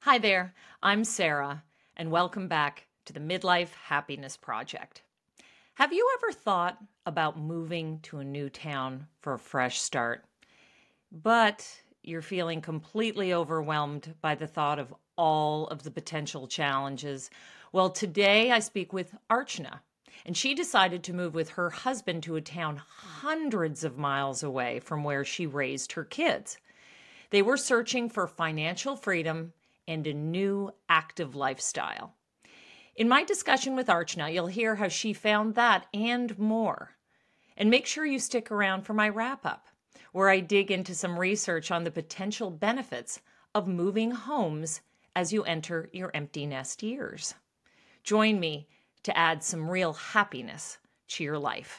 Hi there, I'm Sarah, and welcome back to the Midlife Happiness Project. Have you ever thought about moving to a new town for a fresh start, but you're feeling completely overwhelmed by the thought of all of the potential challenges? Well, today I speak with Archana, and she decided to move with her husband to a town hundreds of miles away from where she raised her kids. They were searching for financial freedom and a new active lifestyle. In my discussion with Archana, you'll hear how she found that and more. And make sure you stick around for my wrap up, where I dig into some research on the potential benefits of moving homes as you enter your empty nest years. Join me to add some real happiness to your life.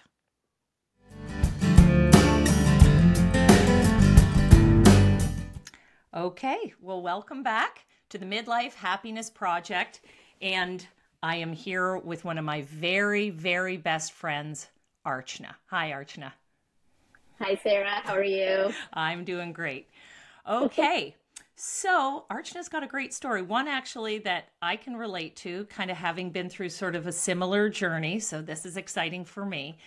Okay, well, welcome back to the Midlife Happiness Project. And I am here with one of my very, very best friends, Archana. Hi, Archana. Hi, Sarah. How are you? I'm doing great. Okay, so Archana's got a great story. One actually that I can relate to, kind of having been through sort of a similar journey. So this is exciting for me.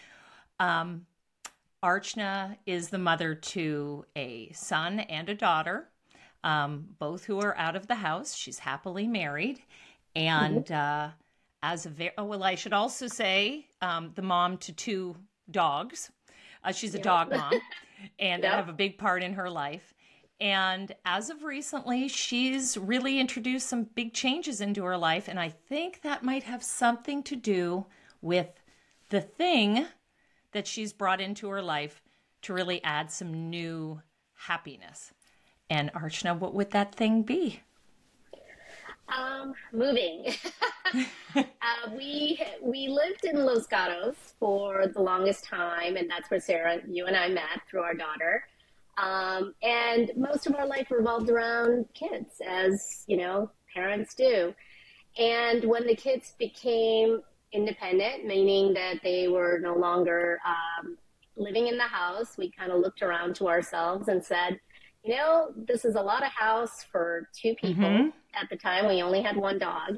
Archana is the mother to a son and a daughter, both who are out of the house. She's happily married. And I should also say the mom to two dogs. She's a Yep. dog mom and that Yep. have a big part in her life. And as of recently, she's really introduced some big changes into her life. And I think that might have something to do with the thing that she's brought into her life to really add some new happiness. And Archana, what would that thing be? Moving. We lived in Los Gatos for the longest time, and that's where Sarah, you and I met through our daughter. And most of our life revolved around kids, as you know, parents do. And when the kids became independent, meaning that they were no longer living in the house, we kind of looked around to ourselves and said, this is a lot of house for two people. Mm-hmm. At the time, we only had one dog.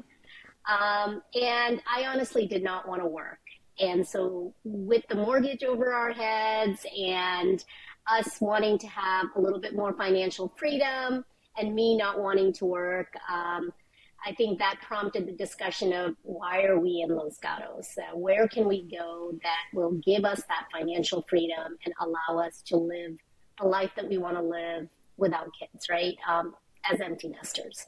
And I honestly did not want to work. And so, with the mortgage over our heads and us wanting to have a little bit more financial freedom and me not wanting to work, I think that prompted the discussion of why are we in Los Gatos? Where can we go that will give us that financial freedom and allow us to live the life that we want to live without kids, right? As empty nesters.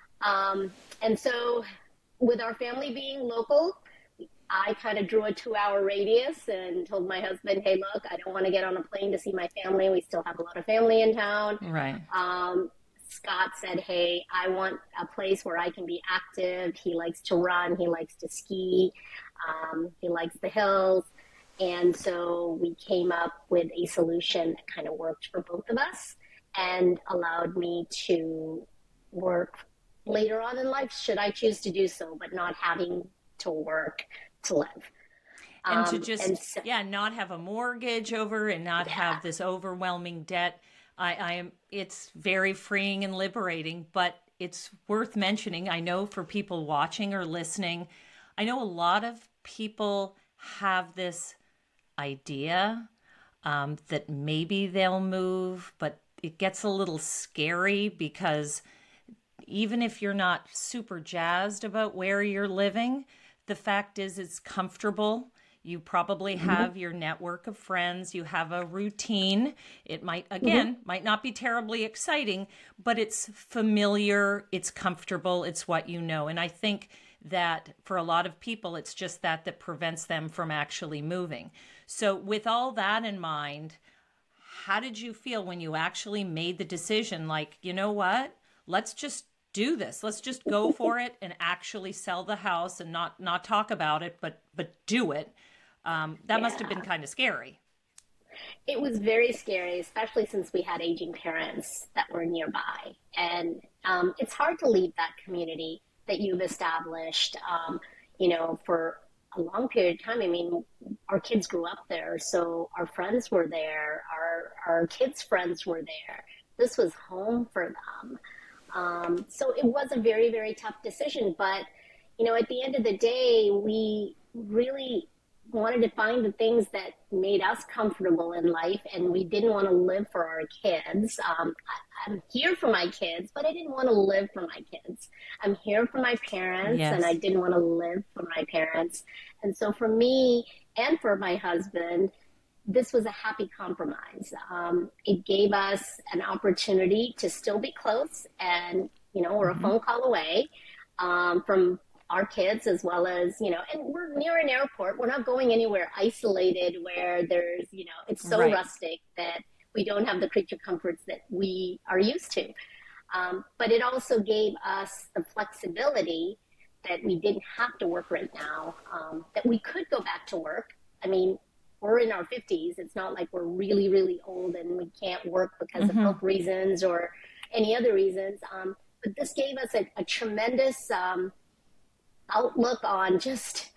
And so, with our family being local, I kind of drew a 2 hour radius and told my husband, hey, look, I don't want to get on a plane to see my family. We still have a lot of family in town. Right. Scott said, hey, I want a place where I can be active. He likes to run. He likes to ski. He likes the hills. And so we came up with a solution that kind of worked for both of us and allowed me to work later on in life, should I choose to do so, but not having to work to live. And to And just, so, not have a mortgage over and not yeah, have this overwhelming debt. It's very freeing and liberating, but it's worth mentioning. I know for people watching or listening, I know a lot of people have this idea that maybe they'll move, but it gets a little scary because even if you're not super jazzed about where you're living, the fact is it's comfortable. You probably have your network of friends. You have a routine. It might, again, might not be terribly exciting, but it's familiar. It's comfortable. It's what you know. And I think that for a lot of people, it's just that prevents them from actually moving. So with all that in mind, how did you feel when you actually made the decision? Like, you know what? Let's just do this. Let's just go for it and actually sell the house and not talk about it, but do it. That must have been yeah. kind of scary. It was very scary, especially since we had aging parents that were nearby. And it's hard to leave that community that you've established, for a long period of time. I mean, our kids grew up there, so our friends were there, our kids' friends were there. This was home for them. So it was a very, very tough decision. But, at the end of the day, we really wanted to find the things that made us comfortable in life, and we didn't want to live for our kids. I'm here for my kids, but I didn't want to live for my kids. I'm here for my parents, and I Yes. didn't want to live for my parents. And so for me and for my husband, this was a happy compromise. It gave us an opportunity to still be close, and we're a Hmm. phone call away from our kids, as well as and we're near an airport. We're not going anywhere isolated where there's it's so Right. rustic that we don't have the creature comforts that we are used to. But it also gave us the flexibility that we didn't have to work right now, that we could go back to work. I mean, we're in our 50s. It's not like we're really, really old and we can't work because of Hmm. health reasons or any other reasons. But this gave us a tremendous outlook on just,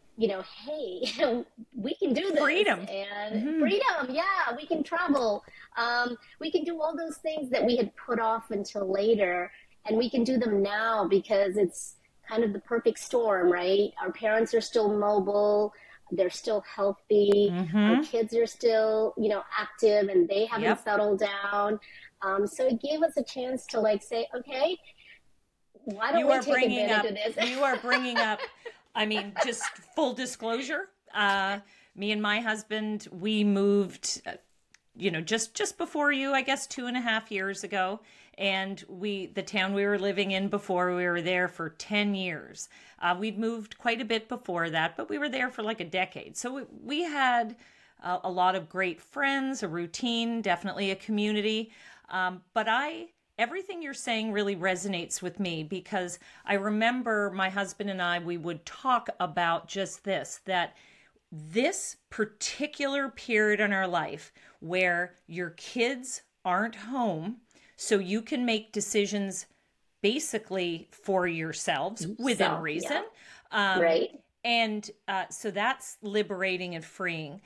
hey, we can do this, Freedom. and Hmm. freedom. Yeah, we can travel. We can do all those things that we had put off until later, and we can do them now because it's kind of the perfect storm, right? Our parents are still mobile. They're still healthy. Our Hmm. kids are still, active, and they haven't Yep. settled down. So it gave us a chance to like say, okay, why don't You we are take bringing advantage up, of this? you are bringing up, I mean, just full disclosure. Me and my husband, we moved, just before you, I guess 2.5 years ago. And the town we were living in before, we were there for 10 years. We'd moved quite a bit before that, but we were there for like a decade. So we had a lot of great friends, a routine, definitely a community. But everything you're saying really resonates with me because I remember my husband and I, we would talk about just this, that this particular period in our life where your kids aren't home, so you can make decisions basically for yourselves within So, reason. yeah, Um, right. and so that's liberating and freeing.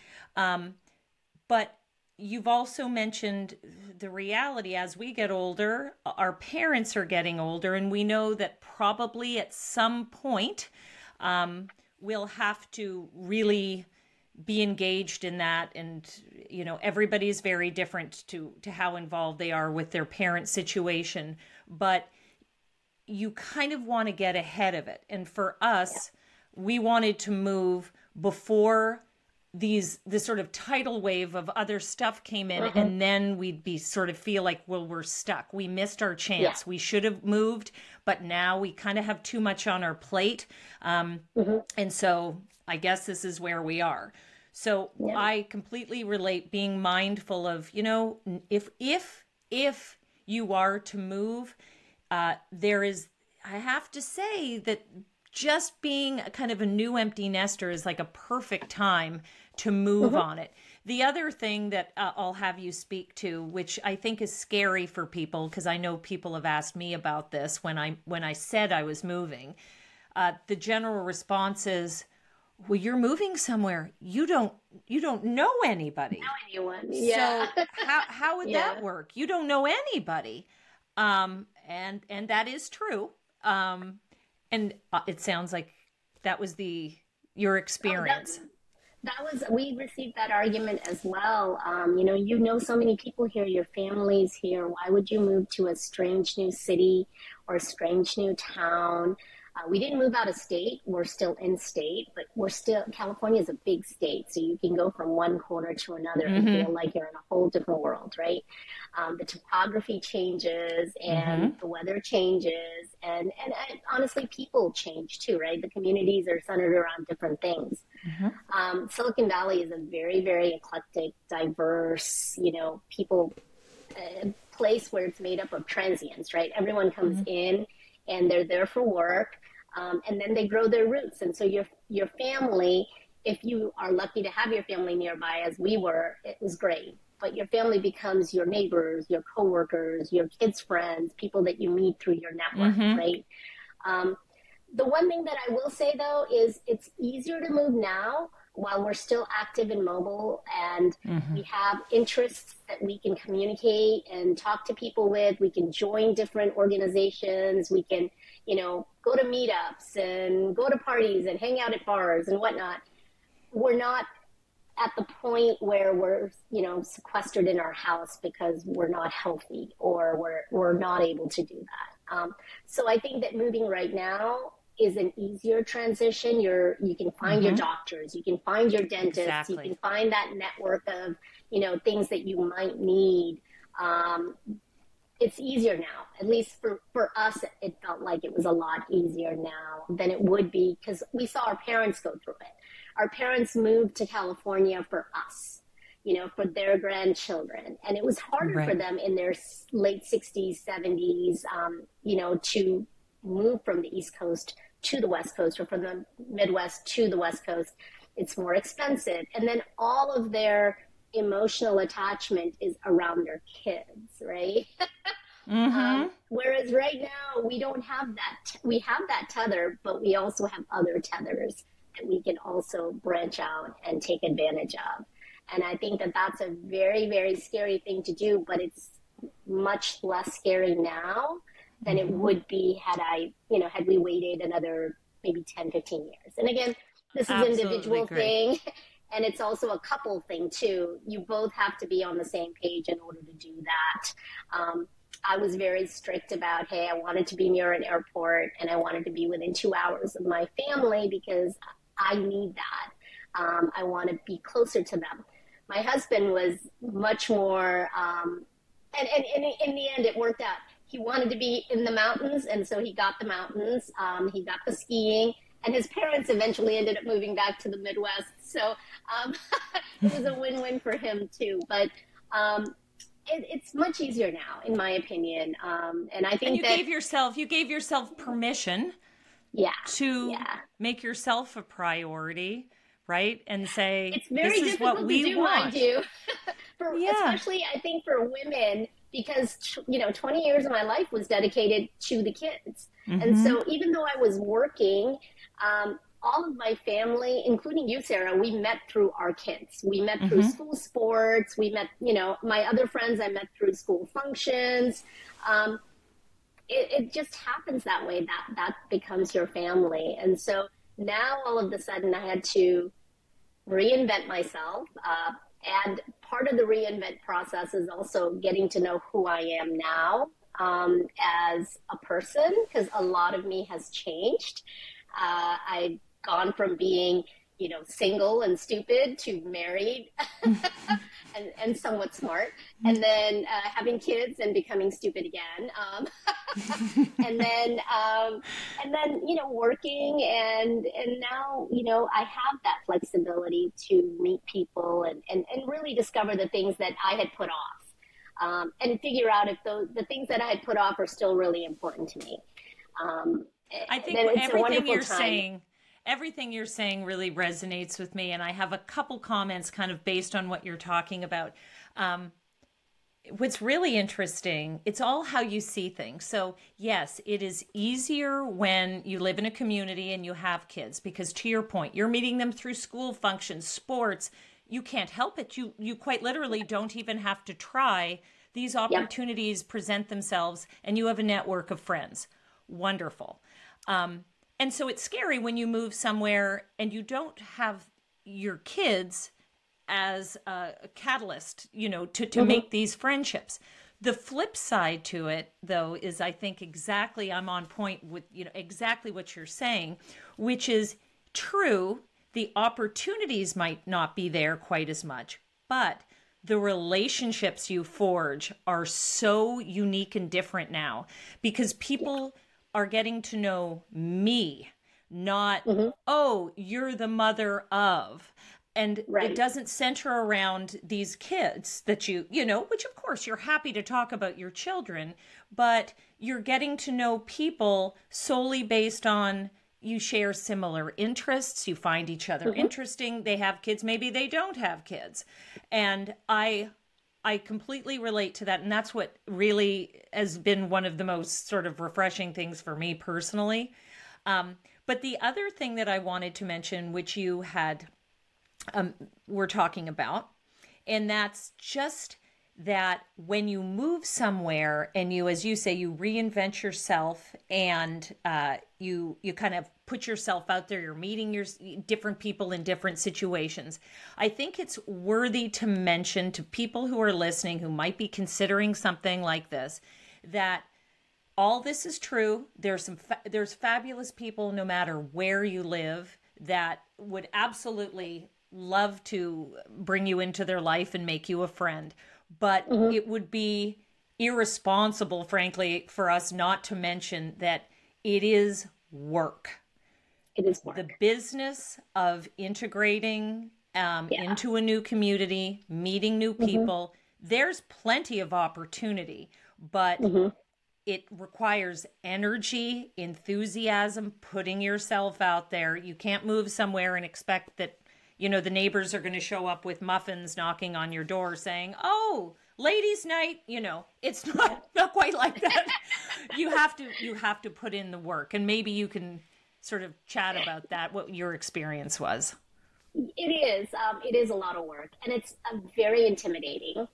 But you've also mentioned the reality as we get older, our parents are getting older, and we know that probably at some point we'll have to really be engaged in that. And everybody's very different to how involved they are with their parent situation, but you kind of want to get ahead of it. And for Yeah. us, we wanted to move before this sort of tidal wave of other stuff came in, Hmm. and then we'd be sort of feel like, well, we're stuck, we missed our Yeah. chance, we should have moved, but now we kind of have too much on our plate. Hmm. And so I guess this is where we are. So Yeah. I completely relate being mindful of, if you are to move, there is, I have to say that just being a kind of a new empty nester is like a perfect time to move Hmm. on it. The other thing that I'll have you speak to, which I think is scary for people, because I know people have asked me about this when I said I was moving. The general response is, "Well, you're moving somewhere. You don't know anybody. Anyone. Yeah. So how would that Yeah. work? You don't know anybody." And that is true. And it sounds like that was the your Oh, experience. we received that argument as well. So many people here, your family's here. Why would you move to a strange new city or a strange new town? We didn't move out of state. We're still in state, but California is a big state. So you can go from one corner to another and Mm-hmm. feel like you're in a whole different world, right? The topography changes and Mm-hmm. the weather changes. And honestly, people change too, right? The communities are centered around different things. Mm-hmm. Silicon Valley is a very, very eclectic, diverse, people place where it's made up of transients, right? Everyone comes Mm-hmm. in and they're there for work, and then they grow their roots. And so your family, if you are lucky to have your family nearby, as we were, it was great. But your family becomes your neighbors, your coworkers, your kids' friends, people that you meet through your network, Mm-hmm. right? Um, the one thing that I will say though is it's easier to move now, while we're still active and mobile and Mm-hmm. we have interests that we can communicate and talk to people with, we can join different organizations, we can, go to meetups and go to parties and hang out at bars and whatnot. We're not at the point where we're, sequestered in our house because we're not healthy or we're not able to do that. So I think that moving right now is an easier transition. You can find your Mm-hmm. doctors, you can find your dentists, you Exactly. can find that network of, things that you might need. Um, it's easier now. At least for us, it felt like it was a lot easier now than it would be because we saw our parents go through it. Our parents moved to California for us, for their grandchildren. And it was harder for Right. them in their late 60s, 70s, to move from the East Coast to the West Coast or from the Midwest to the West Coast. It's more expensive. And then all of their emotional attachment is around their kids, right? Mm-hmm. Whereas right now we don't have that. We have that tether, but we also have other tethers that we can also branch out and take advantage of. And I think that that's a very, very scary thing to do, but it's much less scary now than it Mm-hmm. would be had we waited another maybe 10, 15 years. And again, this is an Absolutely individual agree. thing. And it's also a couple thing too. You both have to be on the same page in order to do that. I was very strict about, hey, I wanted to be near an airport and I wanted to be within 2 hours of my family because I need that. I want to be closer to them. My husband was much more, and in the end, it worked out. He wanted to be in the mountains, and so he got the mountains. He got the skiing, and his parents eventually ended up moving back to the Midwest. So it was a win-win for him too. But it's much easier now, in my opinion. And I And think that, you gave yourself permission yeah, to yeah. make yourself a priority, right? And say, It's this very is what difficult to we do, mind want. you, for Yeah. especially I think for women because 20 years of my life was dedicated to the kids. And Mm-hmm. so even though I was working, all of my family, including you, Sarah, we met through our kids. We met through Mm-hmm. school sports. We met, my other friends I met through school functions. Um, it just happens that way. That becomes your family. And so now all of a sudden I had to reinvent myself. And part of the reinvent process is also getting to know who I am now as a person, because a lot of me has changed. I've gone from being, single and stupid to married and somewhat smart, and then having kids and becoming stupid again. And then working and now I have that flexibility to meet people and really discover the things that I had put off, and figure out if the things that I had put off are still really important to me. um, I think then it's a wonderful time. everything you're saying really resonates with me. And I have a couple comments kind of based on what you're talking about. Um, what's really interesting, it's all how you see things. So yes, it is easier when you live in a community and you have kids, because to your point, you're meeting them through school functions, sports. You can't help it. You quite literally don't even have to try. These Yep. opportunities present themselves and you have a network of friends. Wonderful. And so it's scary when you move somewhere and you don't have your kids as a catalyst, to Hmm. make these friendships. The flip side to it, though, is I think exactly I'm on point with, exactly what you're saying, which is true. The opportunities might not be there quite as much, but the relationships you forge are so unique and different now because Yeah. people are getting to know me, not, Hmm. oh, you're the mother of. And it Right. doesn't center around these kids that which of course you're happy to talk about your children, but you're getting to know people solely based on you share similar interests, you find each other Hmm. interesting, they have kids, maybe they don't have kids. And I completely relate to that. And that's what really has been one of the most sort of refreshing things for me personally. But the other thing that I wanted to mention, which you had we're talking about. And that's just that when you move somewhere and you, as you say, you reinvent yourself and you kind of put yourself out there, you're meeting your different people in different situations. I think it's worthy to mention to people who are listening who might be considering something like this that all this is true. There's fabulous people no matter where you live that would absolutely love to bring you into their life and make you a friend. But Mm-hmm. it would be irresponsible, frankly, for us not to mention that it is work. It is The work. business of integrating Yeah. into a new community, meeting new Mm-hmm. people, there's plenty of opportunity, but Mm-hmm. it requires energy, enthusiasm, putting yourself out there. You can't move somewhere and expect that, the neighbors are going to show up with muffins knocking on your door saying, "Oh, ladies' night." It's Yeah. not quite like that. You have to put in the work, and maybe you can sort of chat about that, what your experience was. It is. It is a lot of work, and it's very intimidating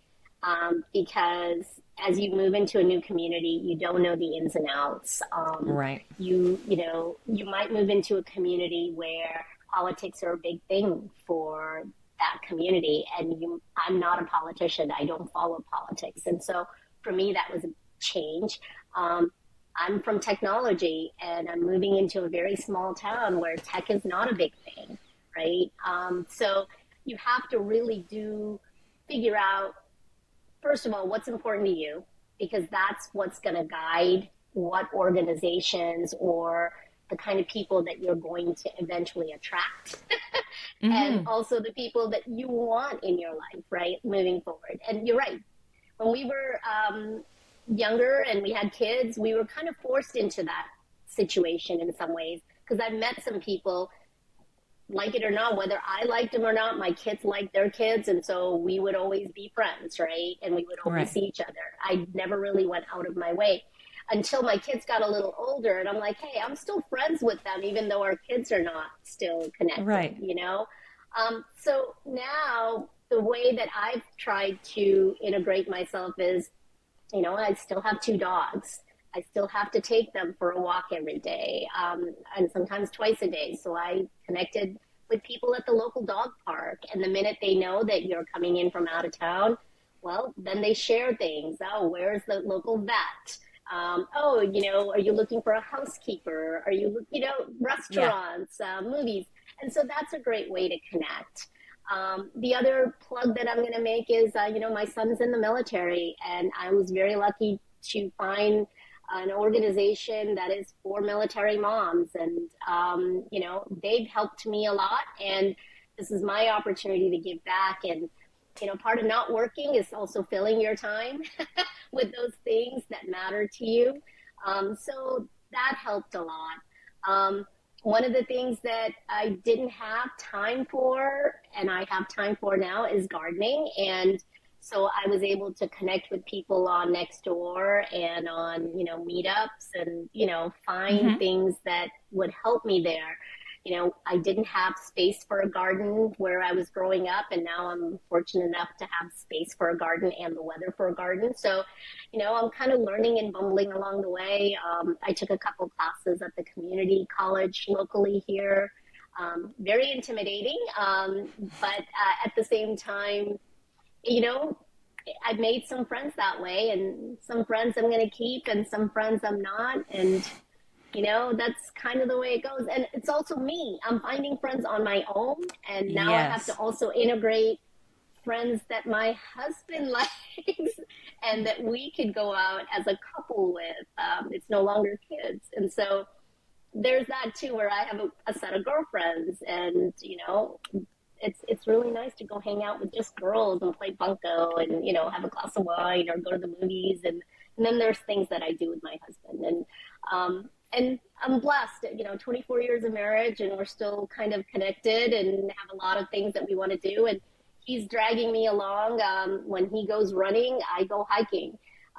because as you move into a new community, you don't know the ins and outs. Right. You might move into a community where politics are a big thing for that community, and I'm not a politician. I don't follow politics, and so for me, that was a change. Um, I'm from technology, and I'm moving into a very small town where tech is not a big thing, right? So you have to really do figure out, first of all, what's important to you, because that's what's going to guide what organizations or the kind of people that you're going to eventually attract, and Mm-hmm. also the people that you want in your life, right, moving forward. And you're right. When we were younger and we had kids, we were kind of forced into that situation in some ways, because I've met some people, like it or not, whether I liked them or not, my kids liked their kids. And so we would always be friends, right? And we would always Right. see each other. I never really went out of my way until my kids got a little older. And I'm like, hey, I'm still friends with them, even though our kids are not still connected, Right. you know? So now the way that I've tried to integrate myself is, I still have two dogs. I still have to take them for a walk every day, and sometimes twice a day. So I connected with people at the local dog park. And the minute they know that you're coming in from out of town, well, then they share things. Oh, where's the local vet? Oh, are you looking for a housekeeper? Are you, Yeah. restaurants, movies? And so that's a great way to connect. The other plug that I'm going to make is, my son's in the military, and I was very lucky to find an organization that is for military moms. And, they've helped me a lot. And this is my opportunity to give back. And, part of not working is also filling your time with those things that matter to you. So that helped a lot. One of the things that I didn't have time for, and I have time for now, is gardening. And so I was able to connect with people on Nextdoor and on, meetups, and, find Mm-hmm. things that would help me there. I didn't have space for a garden where I was growing up, and now I'm fortunate enough to have space for a garden and the weather for a garden. So, I'm kind of learning and bumbling along the way. I took a couple classes at the community college locally here. Very intimidating, but at the same time, you know, I've made some friends that way, and some friends I'm going to keep, and some friends I'm not. And that's kind of the way it goes. And it's also me. I'm finding friends on my own. And now I have to Yes. also integrate friends that my husband likes and that we could go out as a couple with. It's no longer kids. And so there's that too, where I have a set of girlfriends, and, it's really nice to go hang out with just girls and play bunco and, have a glass of wine or go to the movies. And then there's things that I do with my husband. And I'm blessed, 24 years of marriage, and we're still kind of connected and have a lot of things that we want to do. And he's dragging me along. When he goes running, I go hiking.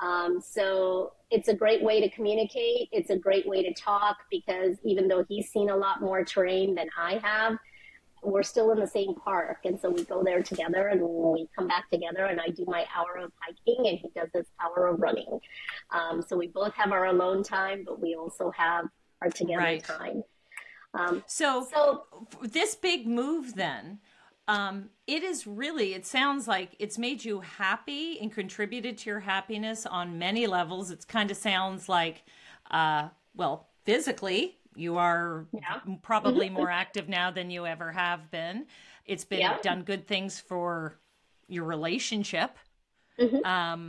So it's a great way to communicate. It's a great way to talk, because even though he's seen a lot more terrain than I have, we're still in the same park. And so we go there together and we come back together and I do my hour of hiking and he does his hour of running. So we both have our alone time, but we also have our together Right. time. So So this big move then, it is really, it sounds like it's made you happy and contributed to your happiness on many levels. It kind of sounds like, well, physically, you are yeah, probably more active now than you ever have been. It's been yeah, done good things for your relationship, hmm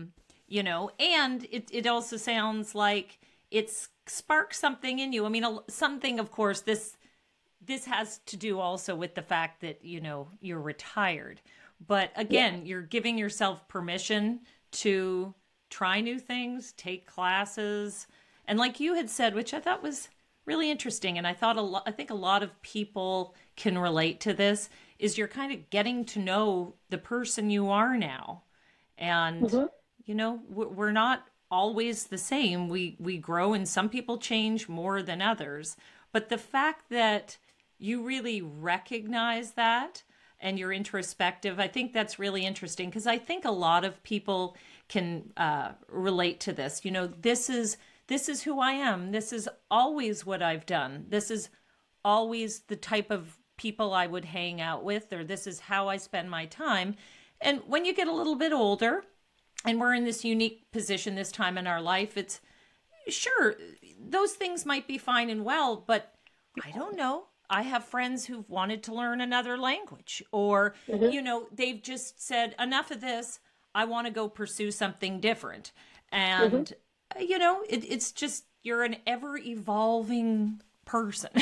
and it also sounds like it's sparked something in you. I mean, something, of course, this has to do also with the fact that you're retired, but yeah. again, you're giving yourself permission to try new things, take classes, and like you had said, which I thought was really interesting, and I think a lot of people can relate to this, is you're kind of getting to know the person you are now. And hmm we're not always the same. We grow, and some people change more than others, but the fact that you really recognize that and you're introspective, I think that's really interesting, because I think a lot of people can relate to this. This is who I am. This is always what I've done. This is always the type of people I would hang out with, or this is how I spend my time. And when you get a little bit older, and we're in this unique position this time in our life, it's sure those things might be fine and well, but I don't know. I have friends who've wanted to learn another language, or, hmm they've just said, enough of this. I want to go pursue something different. hmm And, it's just, you're an ever evolving person.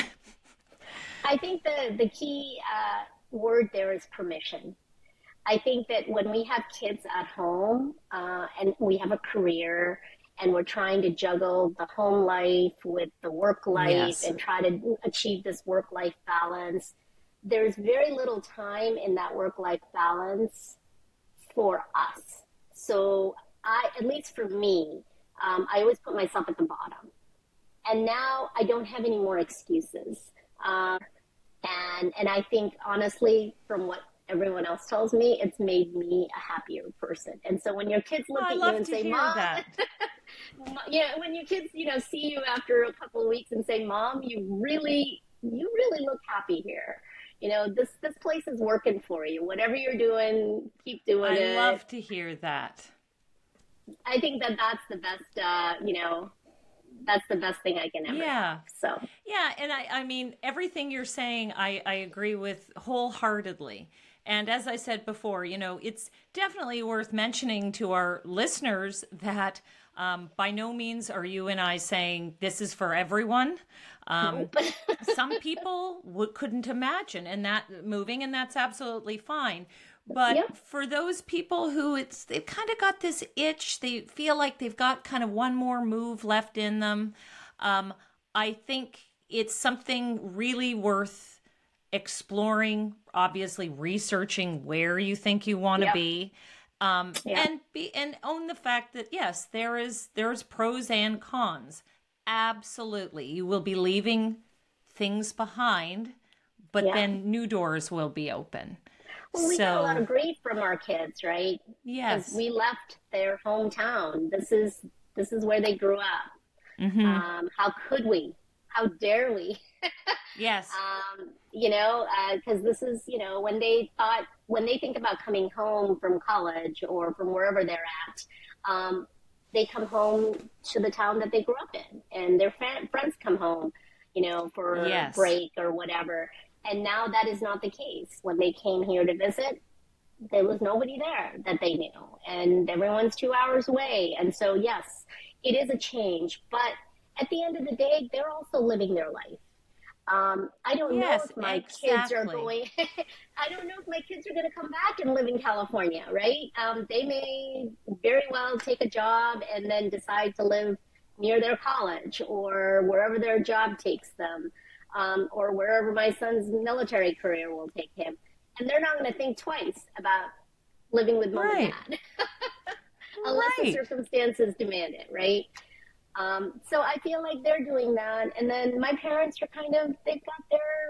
I think the key word there is permission. I think that when we have kids at home and we have a career and we're trying to juggle the home life with the work life Yes. and try to achieve this work life balance, there's very little time in that work life balance for us. So, at least for me, I always put myself at the bottom. And now I don't have any more excuses. And I think honestly, from what everyone else tells me, it's made me a happier person. And so when your kids look I at you love and to say, hear "Mom," that. yeah, when your kids, see you after a couple of weeks and say, "Mom, you really look happy here. This place is working for you. Whatever you're doing, keep doing I it." love to hear that. I think that that's the best, that's the best thing I can ever Yeah. have. So, Yeah, and I mean, everything you're saying, I agree with wholeheartedly. And as I said before, it's definitely worth mentioning to our listeners that by no means are you and I saying this is for everyone. Um, nope. some people couldn't imagine and that moving, and that's absolutely fine. But Yep. for those people who they've kind of got this itch, they feel like they've got kind of one more move left in them. Um, I think it's something really worth exploring, obviously researching where you think you want to Yep. be. Yep. And own the fact that yes, there's pros and cons. Absolutely. You will be leaving things behind, but Yeah. then new doors will be open. Well, we got a lot So, of grief from our kids, right? Because yes. we left their hometown. This is where they grew up. Mhm. How could we? How dare we? Yes. Because this is, when they think about coming home from college or from wherever they're at, they come home to the town that they grew up in, and their friends come home, for Yes. break or whatever. And now that is not the case. When they came here to visit, there was nobody there that they knew, and everyone's 2 hours away. And so, yes, it is a change, but at the end of the day, they're also living their life. I don't know Yes, if my kids are exactly. going. I don't know if my kids are going to come back and live in California, right? They may very well take a job and then decide to live near their college or wherever their job takes them, or wherever my son's military career will take him. And they're not going to think twice about living with mom and Right. dad unless the Right. circumstances demand it, right? So I feel like they're doing that. And then my parents are they've got their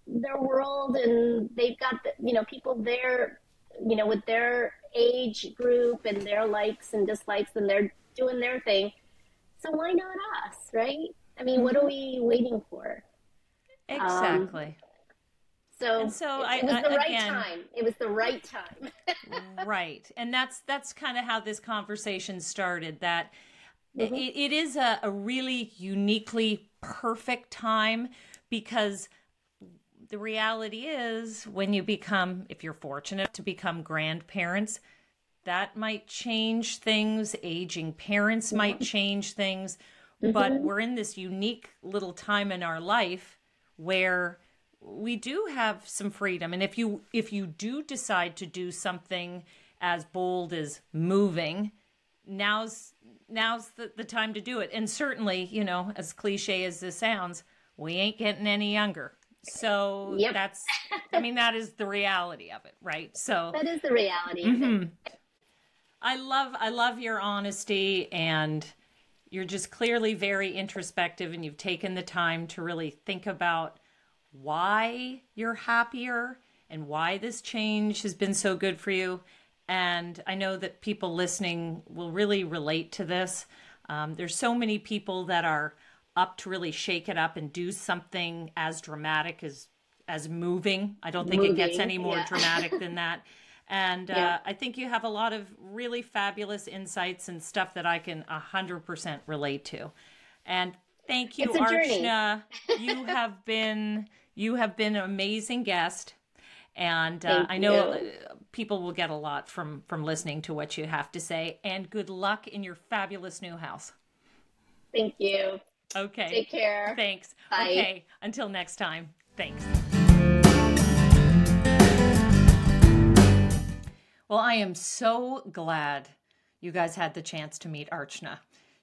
their world, and they've got people there, with their age group and their likes and dislikes, and they're doing their thing. So why not us, right? I mean, what are Hmm. we waiting for? Um, Exactly. And so so it was the right again, time. It was the right time. right. And that's kind of how this conversation started, that Hmm. it is a really uniquely perfect time, because the reality is, when you become, if you're fortunate to become grandparents, that might change things. Aging parents might change things. But Hmm. we're in this unique little time in our life where we do have some freedom. And if you do decide to do something as bold as moving, now's the time to do it. And certainly, as cliche as this sounds, we ain't getting any younger. So Yep, that is the reality of it, right? So that is the reality of it. I love your honesty, and you're just clearly very introspective, and you've taken the time to really think about why you're happier and why this change has been so good for you. And I know that people listening will really relate to this. There's so many people that are up to really shake it up and do something as dramatic as moving. I don't think it gets Moving, any more yeah, dramatic than that. And yeah. I think you have a lot of really fabulous insights and stuff that I can 100% relate to. And thank you, It's a journey. Archana. You have been an amazing guest, and Thank I know you. people will get a lot from listening to what you have to say. And good luck in your fabulous new house. Thank you. Okay, Take care. thanks. Bye. Okay, until next time. Thanks. Well, I am so glad you guys had the chance to meet Archana.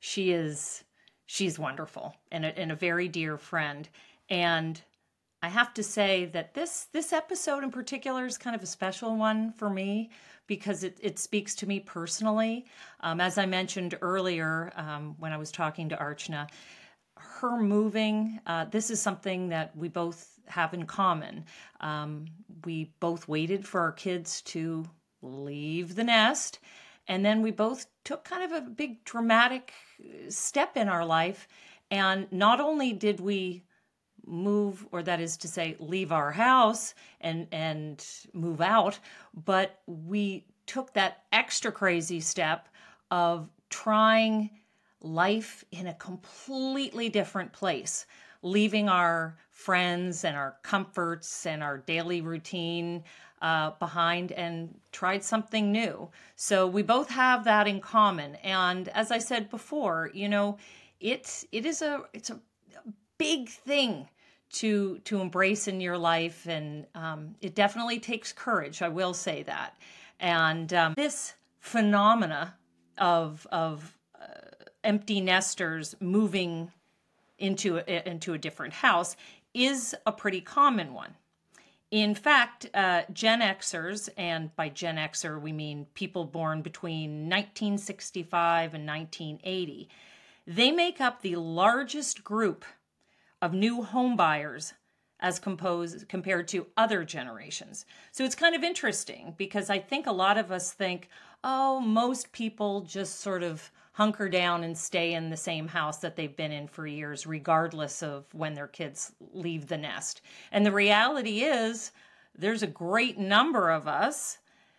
She's wonderful, and a very dear friend. And I have to say that this episode in particular is kind of a special one for me, because it speaks to me personally. As I mentioned earlier, when I was talking to Archana, her moving, this is something that we both have in common. We both waited for our kids to leave the nest, and then we both took kind of a big dramatic step in our life. And not only did we move, or that is to say, leave our house and move out, but we took that extra crazy step of trying life in a completely different place, leaving our friends and our comforts and our daily routine behind, and tried something new. So we both have that in common. And as I said before, it's a big thing to embrace in your life, and it definitely takes courage. I will say that. And this phenomena of empty nesters moving into a different house is a pretty common one. In fact, Gen Xers, and by Gen Xer we mean people born between 1965 and 1980, they make up the largest group of new home buyers as compared to other generations. So it's kind of interesting, because I think a lot of us think, oh, most people just sort of hunker down and stay in the same house that they've been in for years, regardless of when their kids leave the nest. And the reality is, there's a great number of us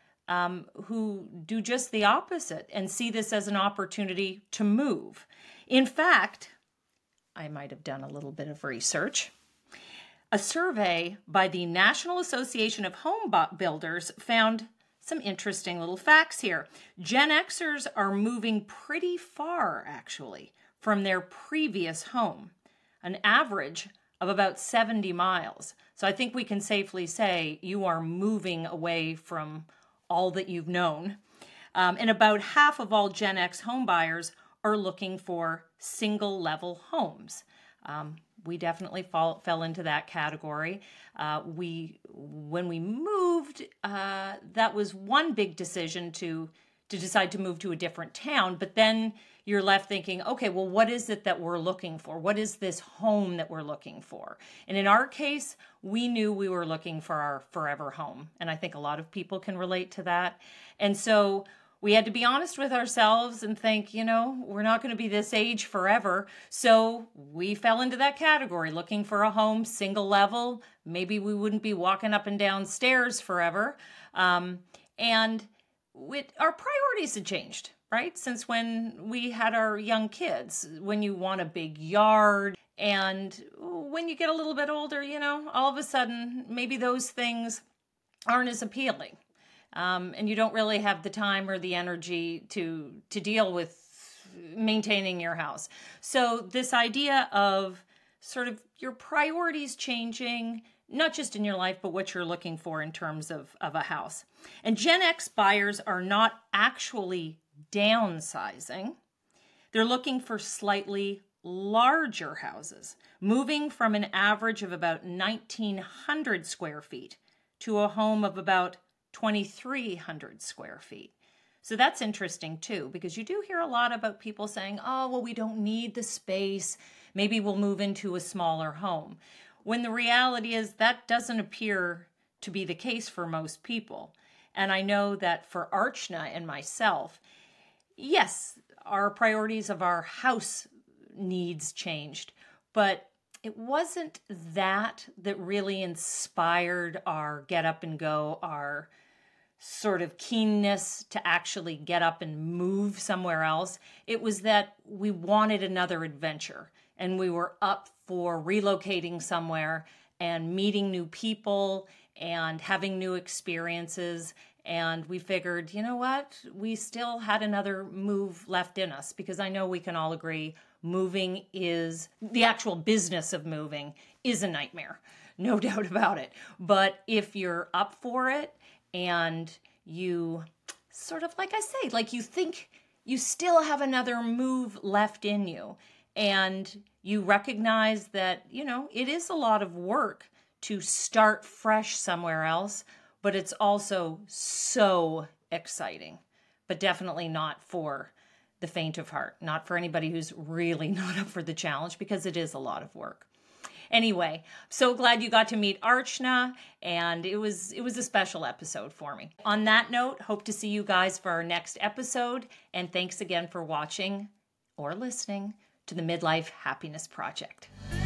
who do just the opposite and see this as an opportunity to move. In fact, I might have done a little bit of research. A survey by the National Association of Home Builders found some interesting little facts here. Gen Xers are moving pretty far, actually, from their previous home, an average of about 70 miles. So I think we can safely say you are moving away from all that you've known. And about half of all Gen X home buyers are looking for single level homes. We definitely fell into that category. When we moved, that was one big decision to to decide to move to a different town. But then you're left thinking, okay, well, what is it that we're looking for? What is this home that we're looking for? And in our case, we knew we were looking for our forever home. And I think a lot of people can relate to that. And so we had to be honest with ourselves and think, we're not going to be this age forever. So we fell into that category, looking for a home, single level. Maybe we wouldn't be walking up and down stairs forever. And our priorities had changed, right? Since when we had our young kids, when you want a big yard, and when you get a little bit older, all of a sudden, maybe those things aren't as appealing. And you don't really have the time or the energy to deal with maintaining your house. So this idea of sort of your priorities changing, not just in your life, but what you're looking for in terms of a house. And Gen X buyers are not actually downsizing. They're looking for slightly larger houses, moving from an average of about 1,900 square feet to a home of about 2,300 square feet. So that's interesting too, because you do hear a lot about people saying, oh, well, we don't need the space. Maybe we'll move into a smaller home. When the reality is that doesn't appear to be the case for most people. And I know that for Archana and myself, yes, our priorities of our house needs changed, but it wasn't that really inspired our get up and go, our sort of keenness to actually get up and move somewhere else. It was that we wanted another adventure, and we were up for relocating somewhere and meeting new people and having new experiences. And we figured, you know what? We still had another move left in us, because I know we can all agree moving is, the actual business of moving is a nightmare. No doubt about it. But if you're up for it and you sort of, like I say, like you think you still have another move left in you, and you recognize that, it is a lot of work to start fresh somewhere else, but it's also so exciting, but definitely not for the faint of heart, not for anybody who's really not up for the challenge, because it is a lot of work. Anyway, so glad you got to meet Archana, and it was a special episode for me. On that note, hope to see you guys for our next episode, and thanks again for watching or listening to the Midlife Happiness Project.